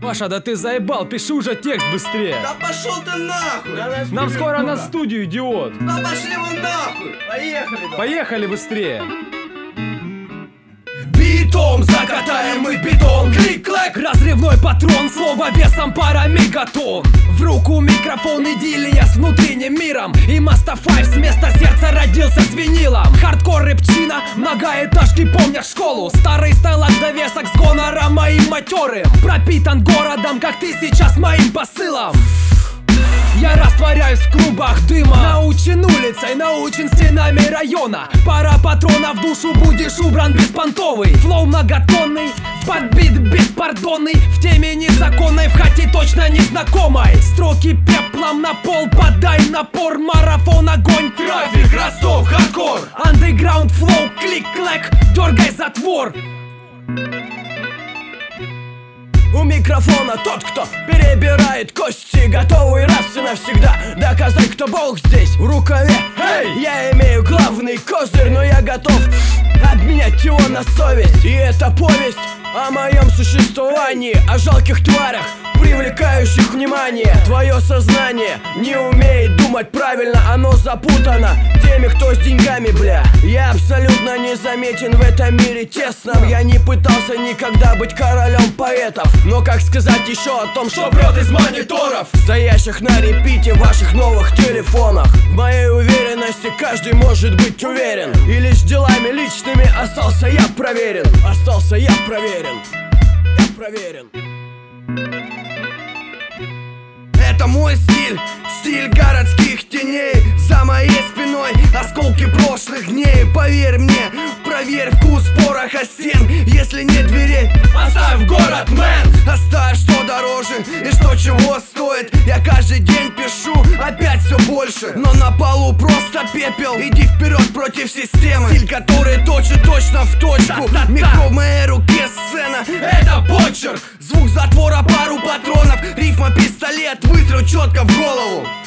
Паша, да ты заебал, пиши уже текст быстрее. Да пошел ты нахуй! Нам скоро на студию, идиот. Да пошли вы нахуй! Поехали! Поехали быстрее. Битом закатаем мы бетон. Клик-клак. Разрывной патрон, слово весом пара мегатон. В руку микрофон, идиллия с внутренним миром. И Маста Файв с места сердца родился с винилом. Хардкор рэпчина, многоэтажки помнят школу. Старый стайл аж довесок с гонором моим матерым. Пропитан городом, как ты сейчас моим посылом. Я растворяюсь в клубах дыма. Научен улицей, научен стенами района. Пара патронов в душу, будешь убран беспонтовый. Флоу многотонный, подбит беспардонный. В теме незаконной, в хате точно незнакомой. Строки пеплом на пол, подай напор. Марафон, огонь, Трафик, Ростов, хардкор. андеграунд флоу, клик-клэк, дергай затвор. У микрофона тот, кто перебирает кости, готовый раз и навсегда доказать, кто бог здесь. В рукаве, я имею главный козырь, но я готов обменять его на совесть. И это повесть о моем существовании, о жалких тварях, привлекающих внимание. Твое сознание не умеет думать правильно, оно запутано теми, кто с деньгами, бля. Я абсолютно незаметен в этом мире тесном. Я не пытался никогда быть королем поэтов, но как сказать еще о том, что прет из мониторов, стоящих на репите в ваших новых телефонах. В моей уверенности каждый может быть уверен, и лишь делами личными остался я проверен. Остался я проверен. Я проверен. Это мой стиль, стиль городских теней. За моей спиной осколки прошлых дней. Поверь мне, проверь вкус пороха стен. Если нет дверей, оставь город, мэн. Оставь, что дороже и что чего стоит. Я каждый день пишу, опять все больше, но на полу просто пепел. Иди вперед против системы. Стиль, который точит точно в точку. Микро в моей руке, сцена, это почерк. Звук затвора, пару патронов, рифма, пистолет, выстрел четко в голову.